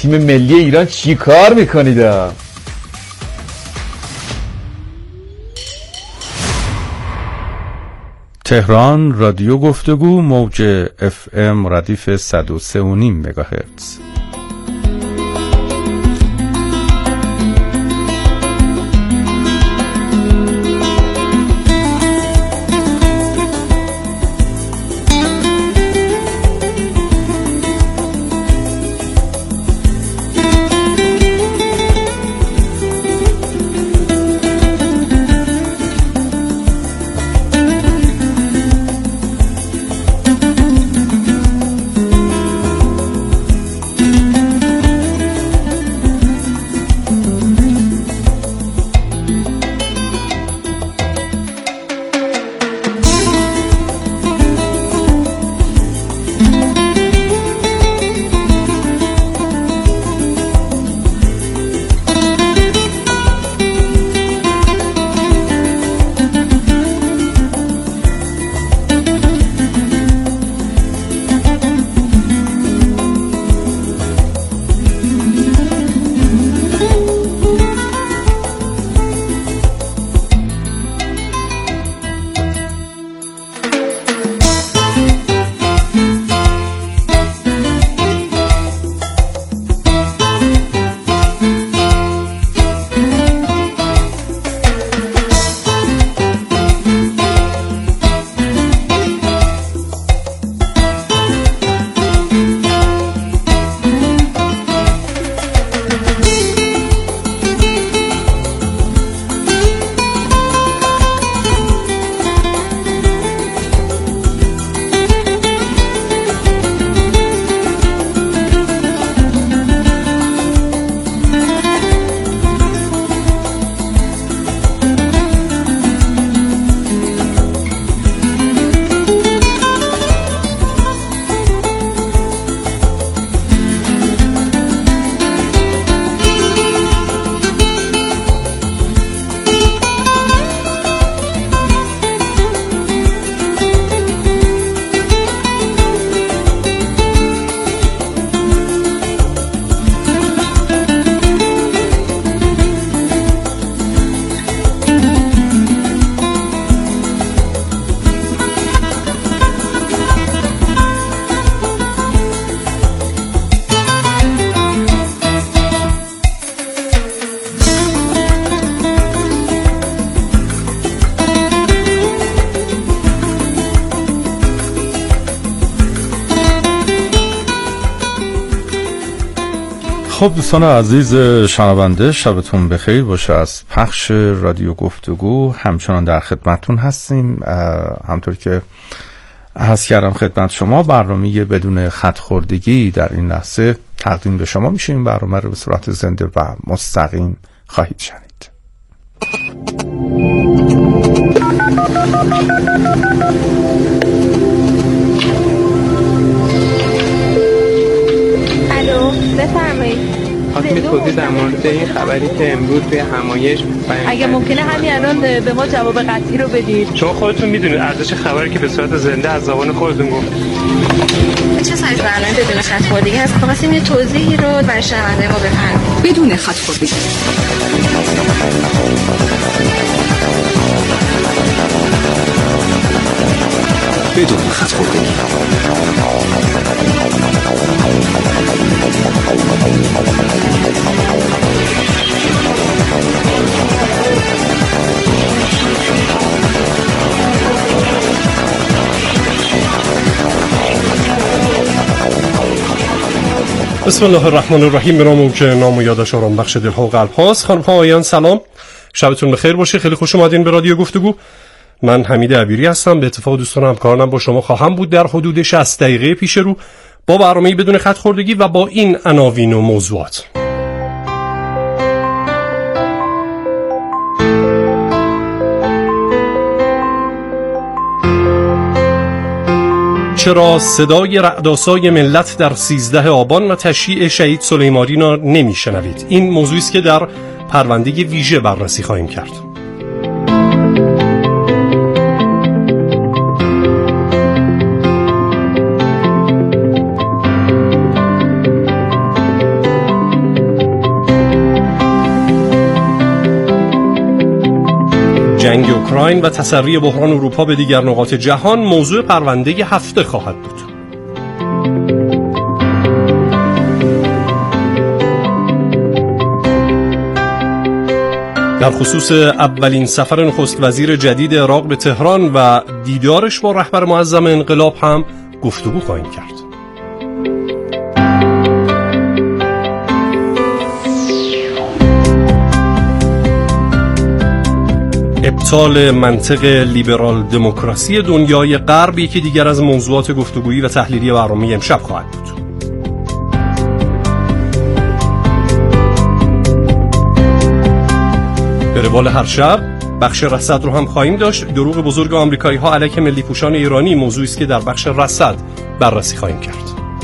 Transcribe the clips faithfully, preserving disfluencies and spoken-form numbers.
تیم ملی ایران چی کار میکنید؟ تهران رادیو گفتگو موج اف ام ردیف صد و سه و نیم مگاهرتز. خب دوستان عزیز شنونده، شبتون بخیر باشه. از پخش رادیو گفتگو همچنان در خدمتتون هستیم. همطور که عرض کردم خدمت شما، برنامه بدون خط خوردگی در این لحظه تقدیم به شما میشه. این برنامه رو به صورت زنده و مستقیم خواهید شنید. الو، بفرمایید. خواستم توضیح در مورد این خبری که امروز توی همایش اگه ممکنه همین الان به ما جواب قطعی رو بدید، چون خودتون میدونید ارزش خبری که به صورت زنده از زبان خودتون گفت. چه سایز برنامه بدون خط خوردگی هست؟ خواستیم یه توضیحی رو برای شنونده ما بفرمایید. بدون خط خوردگی. بدون خط خوردگی. بسم الله الرحمن الرحیم. به نام که نام و یادش آرام بخش دلها و قلب هاست. خانم ها آیان سلام، شبتون بخیر باشه. خیلی خوش اومدین به رادیو گفتگو. من حمید عبیری هستم. به اتفاق دوستان همکارانم با شما خواهم بود در حدود شصت دقیقه پیش رو با برنامه‌ای بدون خط خوردگی و با این عناوین و موضوعات. چرا صدای رعدآسای ملت در سیزده آبان و تشییع شهید سلیمانی را نمیشنوید؟ این موضوعی است که در پرونده ویژه بررسی خواهیم کرد. جنگ اوکراین و تسری بحران اروپا به دیگر نقاط جهان موضوع پرونده هفته خواهد بود. در خصوص اولین سفر نخست وزیر جدید عراق به تهران و دیدارش با رهبر معظم انقلاب هم گفتگو خواهیم کرد. ابطال منطق لیبرال دموکراسی دنیای غرب یکی دیگر از موضوعات گفتگویی و تحلیلی برنامه امشب خواهد بود. به روال هر شب بخش رصد رو هم خواهیم داشت. دروغ بزرگ آمریکایی ها علیه ملی پوشان ایرانی موضوعی است که در بخش رصد بررسی خواهیم کرد.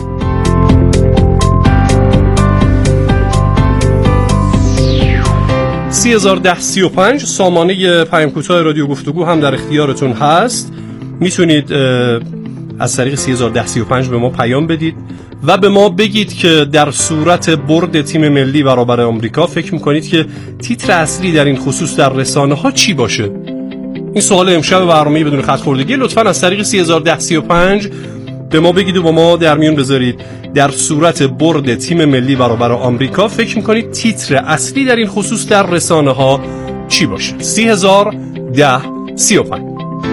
سی هزار و ده سی و پنج سامانه پیام کوتاه رادیو گفتگو هم در اختیارتون هست. میتونید از طریق سی هزار و ده سی و پنج به ما پیام بدید و به ما بگید که در صورت برد تیم ملی برابر آمریکا فکر میکنید که تیتر اصلی در این خصوص در رسانه ها چی باشه؟ این سوال امشب برنامه بدون خط خوردگی. لطفاً از طریق سی هزار و ده سی و پنج به ما بگید و با ما در میون بذارید در صورت برد تیم ملی برابر آمریکا فکر میکنید تیتر اصلی در این خصوص در رسانه ها چی باشه؟ سی هزار و ده سی و پنج.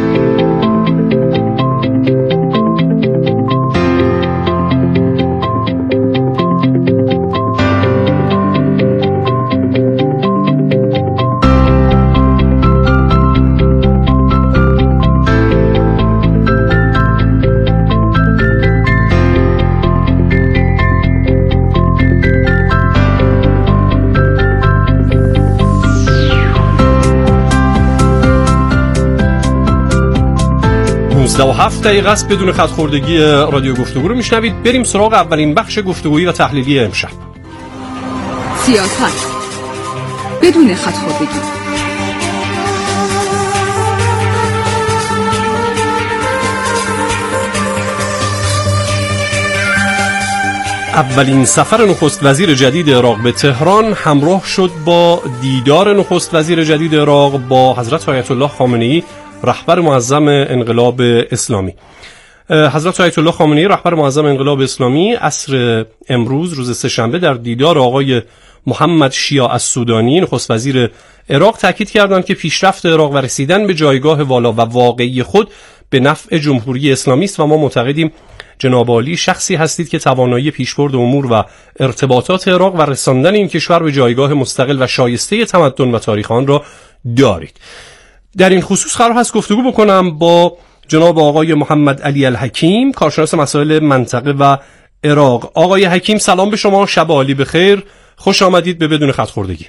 نوزده و هفت دقیقه است. بدون خط خوردگی رادیو گفتگو رو میشنوید. بریم سراغ اولین بخش گفتگویی و تحلیلی امشب. سیاست بدون خط خوردگی. اولین سفر نخست وزیر جدید عراق به تهران همراه شد با دیدار نخست وزیر جدید عراق با حضرت آیت الله خامنه‌ای رهبر معظم انقلاب اسلامی. حضرت آیت الله خامنه‌ای رهبر معظم انقلاب اسلامی عصر امروز روز سه‌شنبه در دیدار آقای محمد شیاع السودانی نخست وزیر عراق تاکید کردند که پیشرفت عراق و رسیدن به جایگاه والا و واقعی خود به نفع جمهوری اسلامی است و ما معتقدیم جناب عالی شخصی هستید که توانایی پیشبرد امور و ارتباطات عراق و رساندن این کشور به جایگاه مستقل و شایسته تمدن و تاریخ آن را دارید. در این خصوص قرار هست گفتگو بکنم با جناب آقای محمد علی الحکیم، کارشناس مسائل منطقه و عراق. آقای حکیم سلام به شما، شب عالی بخیر، خوش آمدید به بدون خط خوردگی.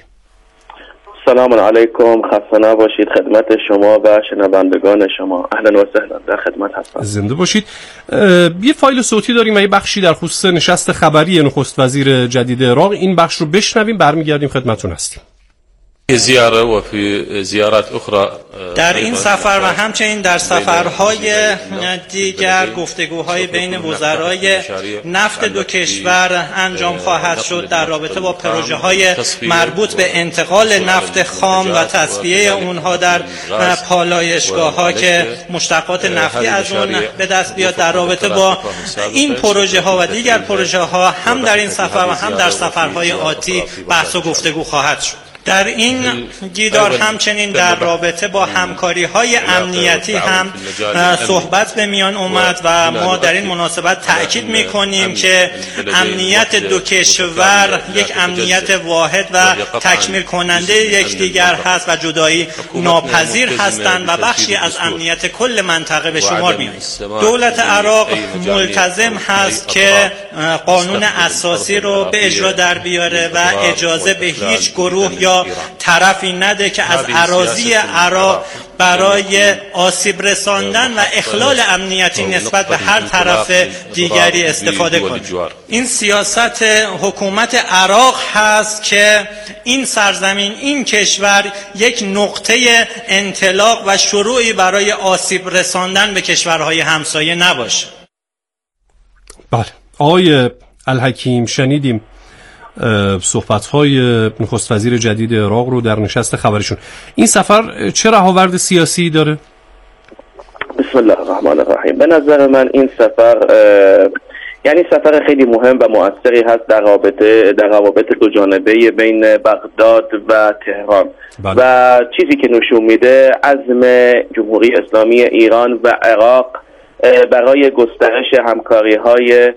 سلام علیکم، خسته نباشید. خدمت شما و شنوندگان شما اهلا و سهلا، در خدمت هستم. زنده باشید. یه فایل صوتی داریم و یه بخشی در خصوص نشست خبری نخست وزیر جدید عراق. این بخش رو بشنویم، برمیگردیم خدمتتون هستیم. زیاره و فی زیارات اخرى در این سفر و همچنین در سفرهای دیگر گفتگوهای بین وزرای نفت دو کشور انجام خواهد شد در رابطه با پروژه های مربوط به انتقال نفت خام و تصفیه اونها در پالایشگاه ها که مشتقات نفتی از اون به دست بیاد. در رابطه با این پروژه ها و دیگر پروژه ها هم در این سفر و هم در سفرهای آتی بحث و گفتگو خواهد شد. در این دیدار همچنین در رابطه با همکاری‌های امنیتی هم صحبت به میان اومد و ما در این مناسبت تأکید می‌کنیم که امنیت دو کشور یک امنیت واحد و تکمیل کننده یکدیگر هست و جدایی ناپذیر هستند و بخشی از امنیت کل منطقه به شمار می‌آیند. دولت عراق ملتزم هست که قانون اساسی رو به اجرا در بیاره و اجازه به هیچ گروه یا طرفی نده که از اراضی عراق برای آسیب رساندن و اخلال امنیتی نسبت به هر طرف دیگری استفاده کنه. این سیاست حکومت عراق هست که این سرزمین، این کشور یک نقطه انطلاق و شروعی برای آسیب رساندن به کشورهای همسایه نباشه. بله، آقای الحکیم شنیدیم صحبت‌های نخست وزیر جدید عراق رو در نشست خبریشون. این سفر چه رهاورد سیاسی داره؟ بسم الله الرحمن الرحیم. به نظر من این سفر یعنی سفر خیلی مهم و مؤثری هست در رابطه در روابط دو جانبه بین بغداد و تهران. بله. و چیزی که نشون میده عزم جمهوری اسلامی ایران و عراق برای گسترش همکاری‌های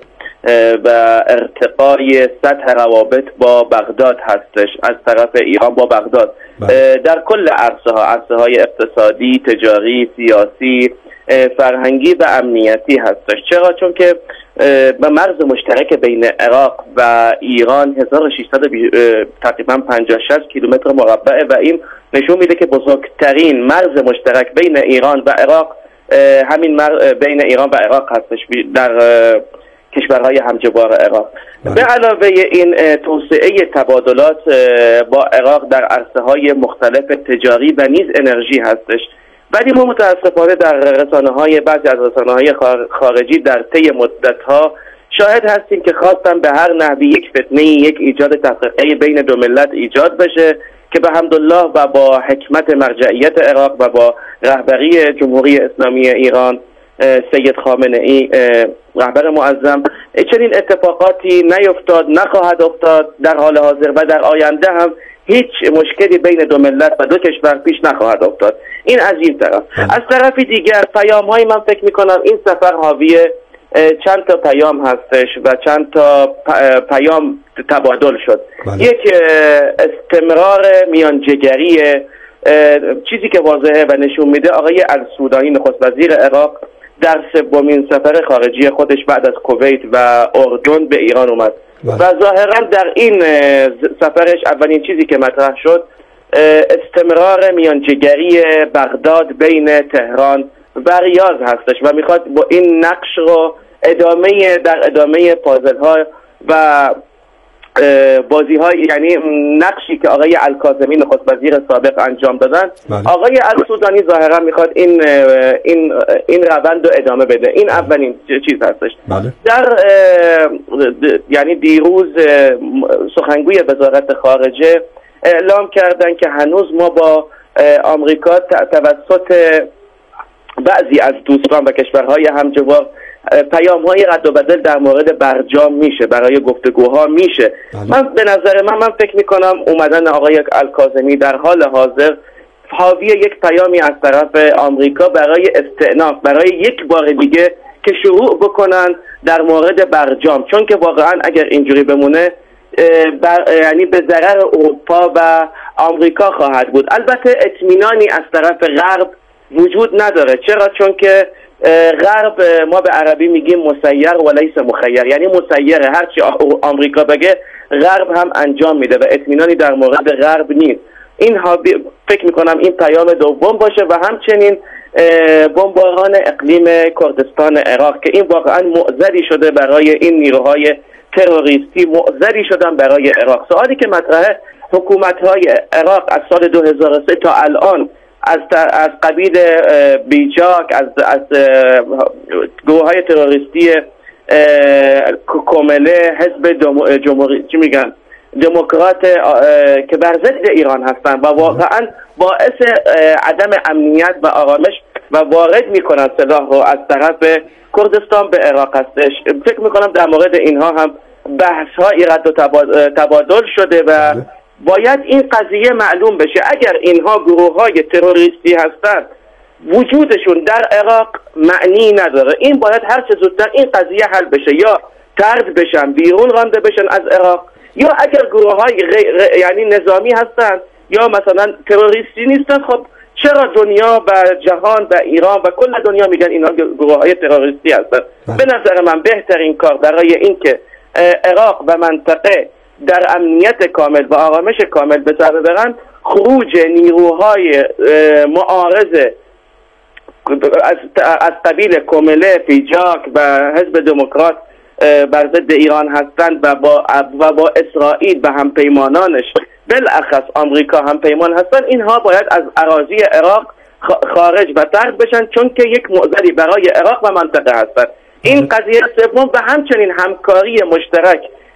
و ارتقای سطح روابط با بغداد هستش از طرف ایران با بغداد. بله. در کل عرصه ها عرصه های اقتصادی، تجاری، سیاسی، فرهنگی و امنیتی هستش. چرا؟ چون که به مرز مشترک بین عراق و ایران هزار و ششصد تقریبا پنجاه شصت کیلومتر مربع و این نشون میده که بزرگترین مرز مشترک بین ایران و عراق همین مر... بین ایران و عراق هستش در کشورهای همجوار عراق. بله. به علاوه این توسعه تبادلات با عراق در عرصه‌های مختلف تجاری و نیز انرژی هستش. ولی ما متاسفانه در رسانه‌های بعضی از رسانه‌های خارجی در طی مدت‌ها شاهد هستیم که خواستن به هر نحوی یک فتنه، یک ایجاد تفرقه بین دو ملت ایجاد بشه که به حمدالله و با حکمت مرجعیت عراق و با رهبری جمهوری اسلامی ایران سید خامنه‌ای رهبر معظم چنین اتفاقاتی نیفتاد، نخواهد افتاد در حال حاضر و در آینده هم هیچ مشکلی بین دو ملت و دو کشور پیش نخواهد افتاد. این از این طرف. از طرف دیگر پیام‌های من فکر می‌کنم این سفر حاوی چند تا پیام هستش و چند تا پیام تبادل شد. بله. یک استمرار میانجیگری، چیزی که واضحه و نشون میده آقای السودانی نخست وزیر عراق در سومین سفر خارجی خودش بعد از کویت و اردن به ایران اومد. بله. و ظاهرا در این سفرش اولین چیزی که مطرح شد استمرار میانجیگری بغداد بین تهران و ریاض هستش و میخواد با این نقش رو ادامه در ادامه پازل ها و بازی های یعنی نقشی که آقای الکاظمی نخست وزیر سابق انجام دادن. بله. آقای السودانی ظاهرا میخواد این این این روند رو ادامه بده. این اولین چیز هستش. بله. در یعنی دیروز سخنگوی وزارت خارجه اعلام کردن که هنوز ما با آمریکا توسط بعضی از دوستان و کشورهای همجوار پیام‌های رد و بدل در مورد برجام میشه، برای گفتگوها میشه. بله. من به نظر من من فکر میکنم اومدن آقای الکاظمی در حال حاضر حاوی یک پیامی از طرف آمریکا برای استئناف، برای یک بار دیگه که شروع بکنن در مورد برجام، چون که واقعا اگر اینجوری بمونه بر یعنی به ضرر اروپا و آمریکا خواهد بود. البته اطمینانی از طرف غرب وجود نداره. چرا؟ چون که غرب ما به عربی میگیم مسیر و لیس مخیر، یعنی مسیره، هرچی آمریکا بگه غرب هم انجام میده و اطمینانی در مورد غرب نیست. این فکر میکنم این پیام دوم باشه و همچنین بمباران اقلیم کردستان عراق که این واقعا معذری شده برای این نیروهای تروریستی، معذری شدن برای عراق. سوالی که مطرحه، حکومت‌های عراق از سال دو هزار و سه تا الان از از قبیل بیجاک، از از گروه‌های تروریستی کومله، حزب جمهوری چی میگن دموکرات که بر ضد ایران هستن و واقعا باعث عدم امنیت و آرامش و وارد میکنن سلاح رو از طرف کردستان به عراق هستش. فکر میکنم در مورد اینها هم بحث هایی رد و تبادل شده و باید این قضیه معلوم بشه. اگر اینها گروه های تروریستی هستند وجودشون در عراق معنی نداره. این باید هر چه زودتر این قضیه حل بشه، یا طرد بشن، بیرون رانده بشن از عراق، یا اگر گروه های یعنی نظامی هستند یا مثلا تروریستی نیستن، خب چرا دنیا و جهان و ایران و کل دنیا میگن اینا گروه های تروریستی هستن؟ به نظر من بهترین کار برای این که عراق و منطقه در امنیت کامل و آرامش کامل به سر ببرن، خروج نیروهای معارض از از قبیل کومله، پیجاک و حزب دموکرات بر ضد ایران هستند و با و با اسرائیل و همپیمانانش بالاخص آمریکا همپیمان هستند، اینها باید از اراضی عراق خارج و طرد بشن، چون که یک معضلی برای عراق و منطقه هستند. این قضیه سوم و همچنین همکاری مشترک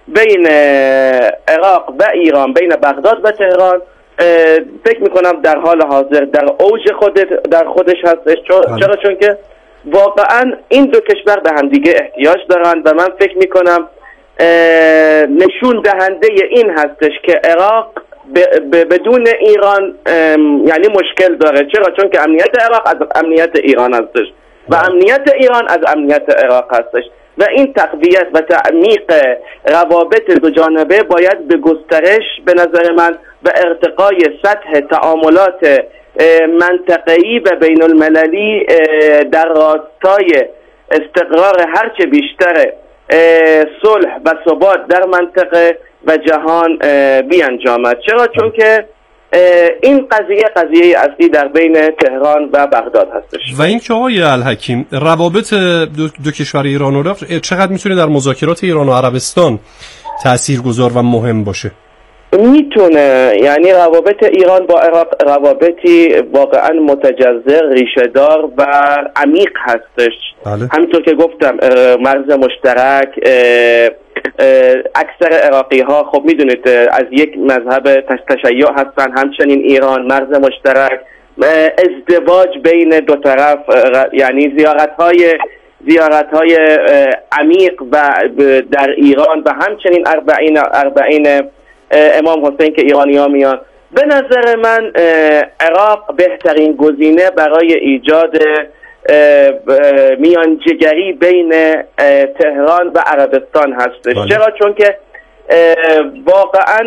بین عراق و ایران، بین بغداد و تهران، فکر میکنم در حال حاضر در اوج خود در خودش هستش. چرا؟ چون که واقعا این دو کشور به همدیگه احتیاج دارن و من فکر میکنم نشون دهنده این هستش که عراق بدون ایران یعنی مشکل داره. چرا؟ چون که امنیت عراق از امنیت ایران هستش و امنیت ایران از امنیت عراق هستش و این تقویت و تعمیق روابط دو جانبه باید به گسترش به نظر من و ارتقای سطح تعاملات منطقه‌ای و بین المللی در راستای استقرار هرچه بیشتر صلح و ثبات در منطقه و جهان بیانجامد. چرا؟ چون که این قضیه قضیه اصلی در بین تهران و بغداد هستش. و این که آقای الحکیم روابط دو, دو کشور ایران و عراق چقدر میتونه در مذاکرات ایران و عربستان تاثیرگذار و مهم باشه؟ میتونه، یعنی روابط ایران با عراق روابطی واقعا متجذر، ریشه‌دار و عمیق هستش. بله. همینطور که گفتم مرز مشترک، اکثر عراقی ها خب میدونید از یک مذهب تشیع هستن، همچنین ایران مرز مشترک، ازدواج بین دو طرف، یعنی زیارت های زیارت های عمیق و در ایران و همچنین اربعین اربعین امام حسین که ایرانی ها میان. به نظر من عراق بهترین گزینه برای ایجاد میانجیگری بین تهران و عربستان هستش. بله. چرا؟ چون که واقعا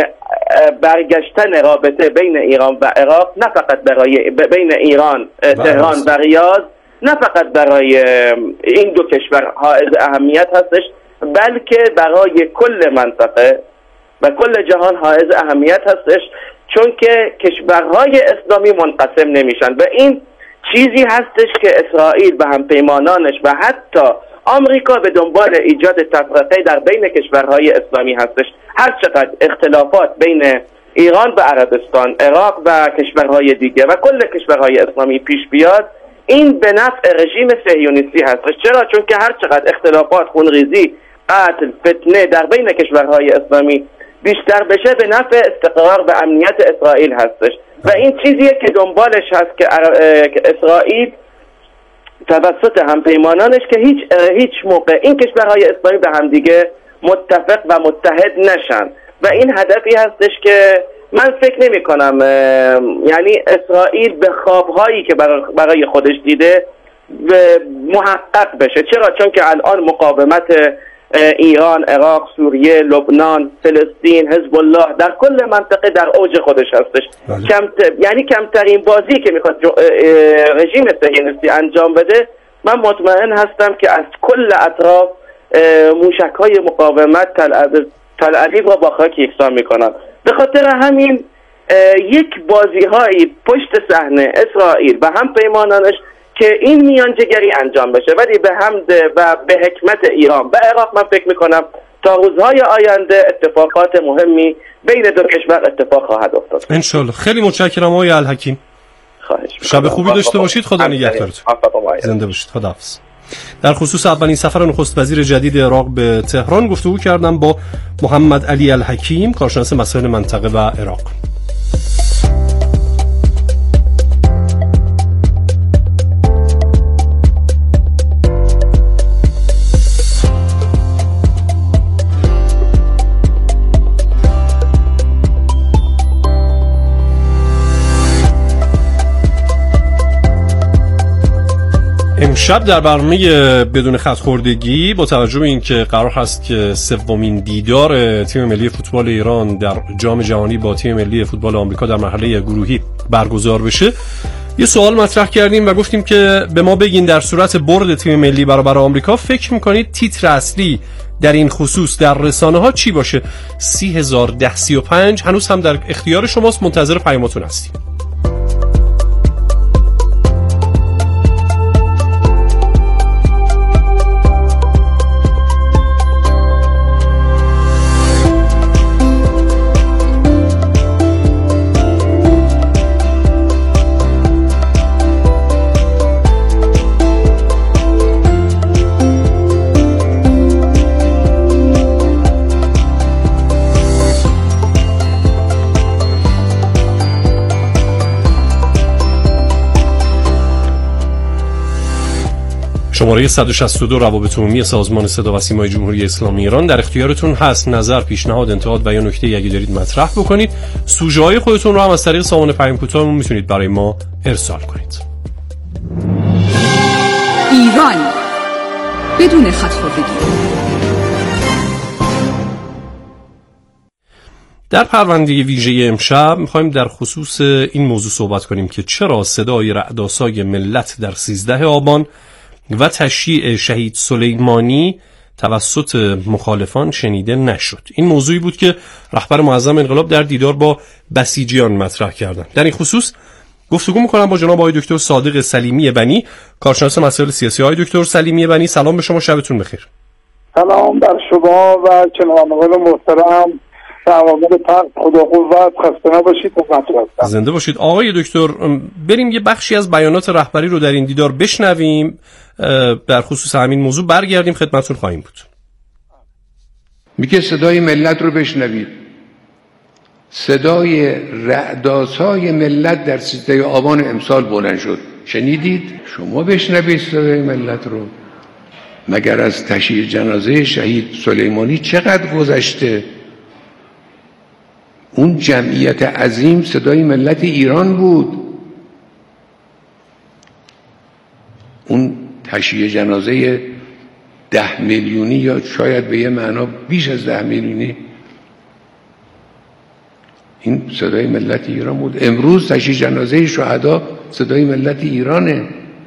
برگشتن رابطه بین ایران و عراق نه فقط برای بین ایران تهران و ریاض نه فقط برای این دو کشور حائز اهمیت هستش، بلکه برای کل منطقه و کل جهان حائز اهمیت هستش، چون که کشورهای اسلامی منقسم نمیشن و این چیزی هستش که اسرائیل و همپیمانانش و حتی آمریکا به دنبال ایجاد تفرقه در بین کشورهای اسلامی هستش. هر چقدر اختلافات بین ایران و عربستان، عراق و کشورهای دیگه و کل کشورهای اسلامی پیش بیاد، این به نفع رژیم صهیونیستی هستش. چرا؟ چون که هر چقدر اختلافات، خونریزی، قتل، فتنه در بین کشورهای اسلامی بیشتر بشه، به نفع استقرار و امنیت اسرائیل هستش و این چیزیه که دنبالش هست که اسرائیل توسط همپیمانانش که هیچ هیچ موقع این کشورهای اسلامی به همدیگه متفق و متحد نشن و این هدفی هستش که من فکر نمی کنم یعنی اسرائیل به خوابهایی که برای خودش دیده محقق بشه. چرا؟ چون که الان مقاومت ایران، عراق، سوریه، لبنان، فلسطین، حزب الله در کل منطقه در اوج خودش هستش. کم یعنی کمترین بازی که میخواد رژیم صهیونیستی انجام بده، من مطمئن هستم که از کل اطراف موشک‌های مقاومت تل ابیب را با خاک یکسان میکنن. به خاطر همین یک بازی‌هایی پشت صحنه اسرائیل و هم پیمانانش که این میانجیگری انجام بشه، ولی به حمد و به حکمت ایران و عراق من فکر میکنم تا روزهای آینده اتفاقات مهمی بین دو کشور اتفاق خواهد افتاد. انشالله. خیلی متشکرم آقای الحکیم. خواهش. شب خوبی داشته باشید. خدا نگهدارتون. زنده باشید. خداحافظ. در خصوص اولین سفر نخست وزیر جدید عراق به تهران گفتگو کردم با محمد علی الحکیم، کارشناس مسائل منطقه و عراق. امشب در برنامه بدون خط خوردگی با توجه به اینکه قرار هست که سومین دیدار تیم ملی فوتبال ایران در جام جهانی با تیم ملی فوتبال آمریکا در مرحله گروهی برگزار بشه، یه سوال مطرح کردیم و گفتیم که به ما بگین در صورت برد تیم ملی برابر آمریکا فکر میکنید تیتر اصلی در این خصوص در رسانه ها چی باشه؟ سی هزار ده سی و پنج هنوز هم در اختیار شماست، منتظر پیامتون هستیم. شماره صد و شصت و دو روابط عمومی سازمان صدا و سیمای جمهوری اسلامی ایران در اختیارتون هست. نظر، پیشنهاد، انتقاد و یا نکته‌ای اگه دارید مطرح بکنید. سوژه‌های خودتون رو هم از طریق سامانه پیام کوتاهمون میتونید برای ما ارسال کنید. ایران بدون خط‌خوردگی. در پرونده ویژه امشب می‌خوایم در خصوص این موضوع صحبت کنیم که چرا صدای رعدآسای ملت در سیزده آبان و تشییع شهید سلیمانی توسط مخالفان شنیده نشد. این موضوعی بود که رهبر معظم انقلاب در دیدار با بسیجیان مطرح کردند. در این خصوص گفتگو می‌کنم با جناب آقای دکتر صادق سلیمی بنی، کارشناس مسائل سیاسی. آقای دکتر سلیمی بنی، سلام به شما، شبتون بخیر. سلام بر شما و شنوندگان محترم. عوامل پخش خدا قوت، خسته نباشید. زنده باشید. آقای دکتر، بریم یه بخشی از بیانات رهبری رو در این دیدار بشنویم، در خصوص همین موضوع برگردیم خدمتتون خواهیم بود. میگه صدای ملت رو بشنوید. صدای رعدآسای ملت در سیزده آبان امسال بلند شد. شنیدید؟ شما بشنوید صدای ملت رو. مگر از تشییع جنازه شهید سلیمانی چقدر گذشته؟ اون جمعیت عظیم صدای ملت ایران بود. اون تشییع جنازه ده میلیونی یا شاید به یه معنا بیش از ده میلیونی، این صدای ملت ایران بود. امروز تشییع جنازه شهدا صدای ملت ایرانه.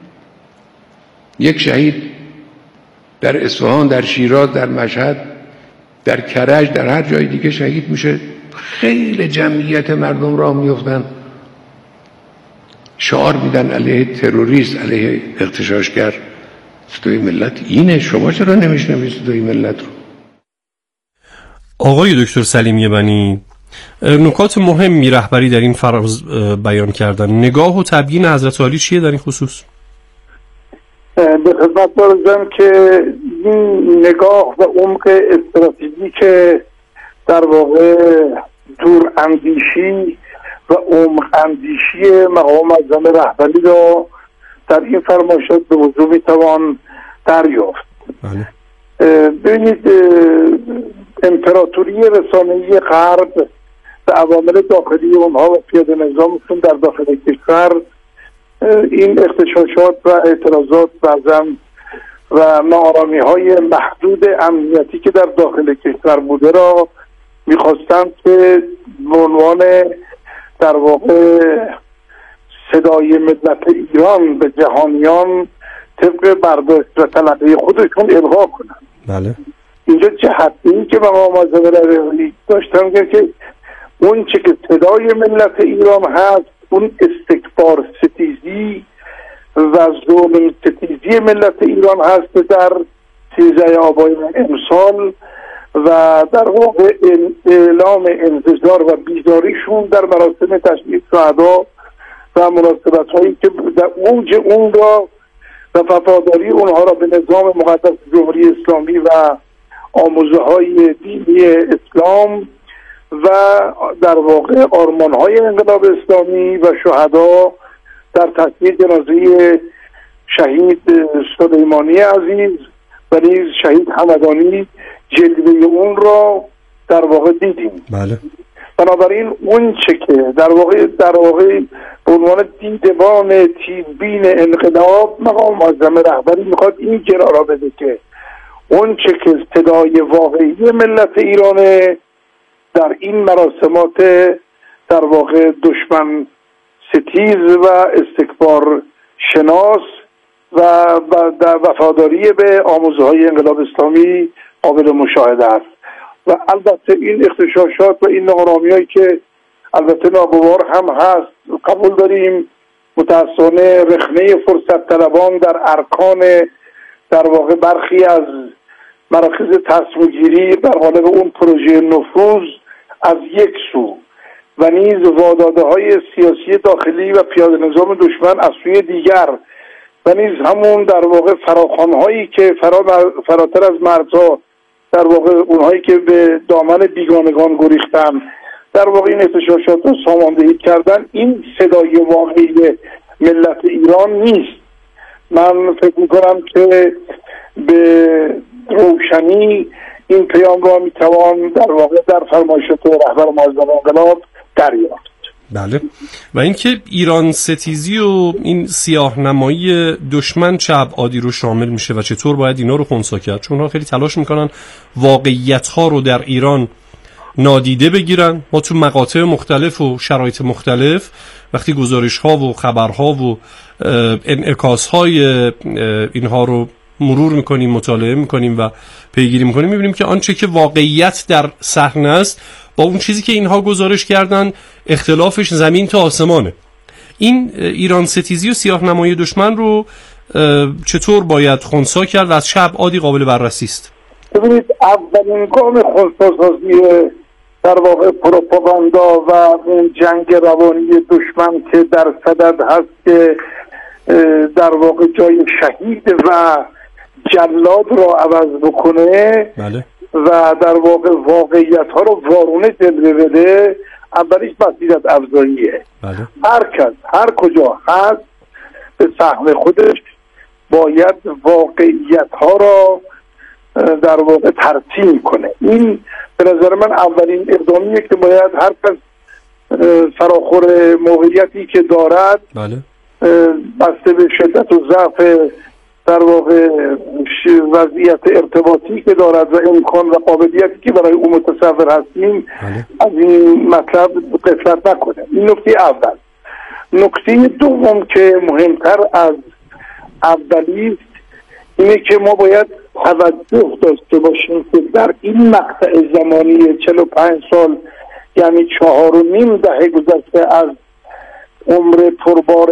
یک شهید در اصفهان، در شیراز، در مشهد، در کرج، در هر جای دیگه شهید میشه، خیلی جمعیت مردم راه میفتن، شعار میدن علیه تروریست، علیه اغتشاشگر. صدای ملت اینه. شما چرا نمیشنوید صدای ملت رو؟ آقای دکتر سلیمی بنی، نکات مهمی رهبری در این فراز بیان کردن. نگاه و تبیین حضرت علی چیه در این خصوص؟ به خدمت بارزم که این نگاه و عمق استراتژی که در واقع دور اندیشی و عمق اندیشی مقام معظم رهبری را در این فرمایشات به وضوح میتوان دریافت. ببینید، امپراتوری رسانه‌ای غرب و عوامل داخلی اونها و پیاده نظامشون در داخل کشور این اغتشاشات و اعتراضات بعضاً و ناآرامی های محدود امنیتی که در داخل کشور بوده را میخواستند که به عنوان در واقع صدای ملت ایران به جهانیان طبق برداشت و تلقی خودشون القا کنند. بله. اینجا جهتی که مقام معظم رهبری داشتن که اون چه که صدای ملت ایران هست، اون استکبار ستیزی و ظلم ستیزی ملت ایران هست در سیزده آبان امسال و در واقع اعلام انتظار و بیداریشون در مراسم تشییع شهدا و مناسبت هایی که در اوج اون را و وفاداری اونها را به نظام مقدس جمهوری اسلامی و آموزه های دینی اسلام و در واقع آرمان های انقلاب اسلامی و شهدا در تشییع جنازه شهید سلیمانی عزیز و نیز شهید همدانی جلوه اون را در واقع دیدیم. بله. بنابراین اون چه که در واقع در واقع به عنوان دیدبان تیزبین انقلاب مقام معظم رهبری میخواد این گرا را بده که اون چه که صدای واقعی ملت ایرانه در این مراسمات در واقع دشمن ستیز و استکبار شناس و در وفاداری به آموزه های انقلاب اسلامی قابل مشاهده است. و البته این اغتشاشات و این ناآرامی هایی که البته ناگوار هم هست قبول داریم، متاسفانه رخنه فرصت طلبان در ارکان در واقع برخی از مراکز تصمیم گیری در قالب اون پروژه نفوذ از یک سو و نیز واداده های سیاسی داخلی و پیاده نظام دشمن از سوی دیگر و نیز همون در واقع فراخوان هایی که فرا فراتر از مرزها در واقع اونهایی که به دامن بیگانگان گریختن در واقع این اغتشاشات رو ساماندهی کردن، این صدای واقعی ملت ایران نیست. من فکر میکنم که به روشنی این پیام را میتوان در واقع در فرمایشات رهبر معظم انقلاب دریافت. بله. و اینکه ایران ستیزی و این سیاه نمایی دشمن چه ابعادی رو شامل میشه و چطور باید اینا رو خنثی کرد، چون ها خیلی تلاش میکنن واقعیت ها رو در ایران نادیده بگیرن. ما تو مقاطع مختلف و شرایط مختلف وقتی گزارش ها و خبرها و انعکاس های اینها رو مرور میکنیم، مطالعه میکنیم و پیگیری میکنیم، میبینیم که آنچه که واقعیت در صحنه است با اون چیزی که اینها گزارش کردن اختلافش زمین تا آسمانه. این ایران ستیزی و سیاه نمایی دشمن رو چطور باید خنثی کرد و از چه ابعادی قابل بررسی است؟ ببینید، اولین گام خنثی‌سازی در واقع پروپاگاندا و اون جنگ روانی دشمن که در صدد هست که در واقع جای شهید و جلاد را عوض بکنه، بله. و در واقع واقعیت ها رو وارونه جلوه بده، اولیش بصیرت افزاییه. بله. هر کس هر کجا هست به سهم خودش باید واقعیت ها را در واقع ترسیم کنه. این به نظر من اولین اقدامیه که باید هر کس فراخور موقعیتی که دارد، بله. بسته به شدت و ضعف در واقع وضعیت ارتباطی که دارد و امکان و قابلیتی که برای اون متصور هستیم، بله. از این مطلب غفلت نکنه. این نکته اول. نکته دوم که مهمتر از اولی است اینه که ما باید توجه داشته باشیم که در این مقطع زمانی چهل و پنج سال، یعنی چهار و نیم دهه گذشته از عمر پربار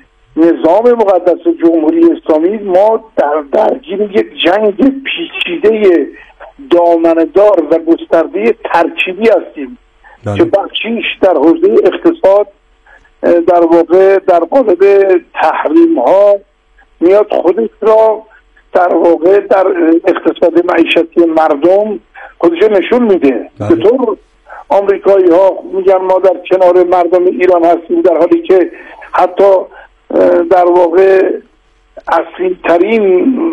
نظام مقدس جمهوری اسلامی، ما در درگیر یک جنگ پیچیده دامنه‌دار و گسترده ترکیبی هستیم. بله. که بخشیش در حوزه اقتصاد در واقع در قالب تحریم ها میاد خودش را در واقع در اقتصاد معیشتی مردم خودش نشون میده. چطور آمریکایی ها میگن ما در کنار مردم ایران هستیم، در حالی که حتی در واقع اصلی ترین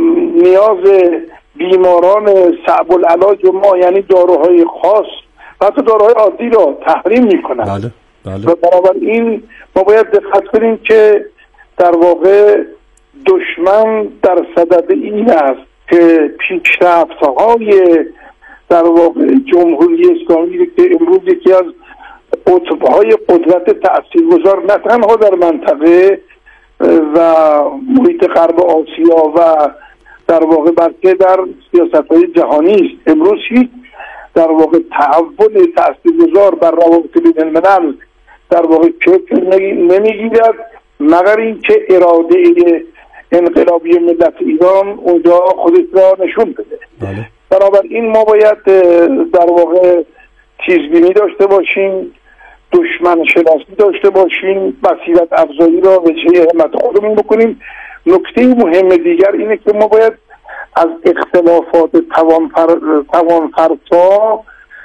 نیاز بیماران صعب العلاج ما، یعنی داروهای خاص و حتی داروهای عادی را تحریم میکنن. بله. بله. و بنابراین ما باید دقت کنیم که در واقع دشمن در صدد این است که پیشرفت‌های در واقع جمهوری اسلامی که امروز یکی از قطب‌های قدرت تأثیرگذار نه تنها در منطقه و محیط غرب آسیا و در واقع بلکه در سیاست‌های جهانی است، امروز هیچ در واقع تحول تأثیرگذار بر روابط بین الملل در واقع شکل نمیگیرد مگر اینکه اراده انقلابی ملت ایران اونجا خودش را نشون بده. بله. بنابراین ما باید در واقع تیزبینی داشته باشیم، دشمن شناسی داشته باشیم، بصیرت افزایی را به چه همت خودمون بکنیم. نکته مهم دیگر اینه که ما باید از اختلافات توانفر توانفرسا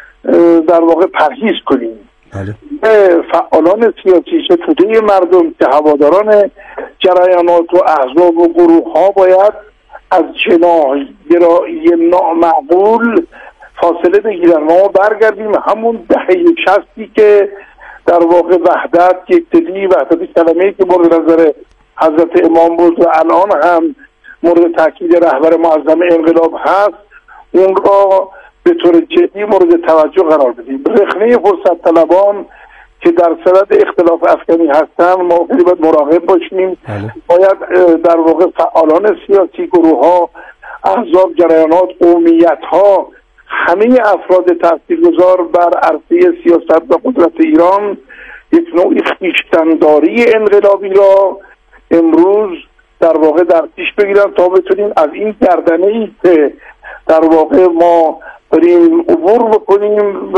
در واقع پرهیز کنیم. بله. فعالان سیاسی چه توده مردم که هواداران جریانات و احزاب و گروه ها باید از جناح‌گرایی نامعقول فاصله بگیرن. ما برگردیم همون دهه شصتی که در واقع وحدت، یکدلی، وحدت کلمه‌ای که مورد نظر حضرت امام بود و الان هم مورد تاکید رهبر معظم انقلاب هست، اون را به طور جدی مورد توجه قرار بدیم. رخنه فرصت طلبان که در صدد اختلاف افکنی هستن ما خیلی باید مراقب باشیم. بله. باید در واقع فعالان سیاسی، گروه ها، احزاب، جریانات، قومیت ها، همه افراد تاثیرگذار بر عرصه سیاست و قدرت ایران یک نوعی خویشتن‌داری انقلابی را امروز در واقع در پیش بگیرن تا بتونیم از این گردنه‌ای که در واقع ما بریم عبور بکنیم و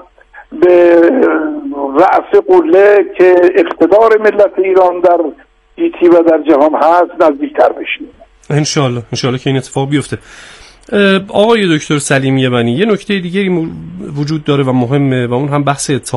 به رأس قله که اقتدار ملت ایران در گیتی و در جهان هست نزدیکتر بشیم. انشالله انشالله که این اتفاق بیفته. آقای دکتر سلیمی بنی، یه نکته دیگری وجود داره و مهمه و اون هم بحث اتحاد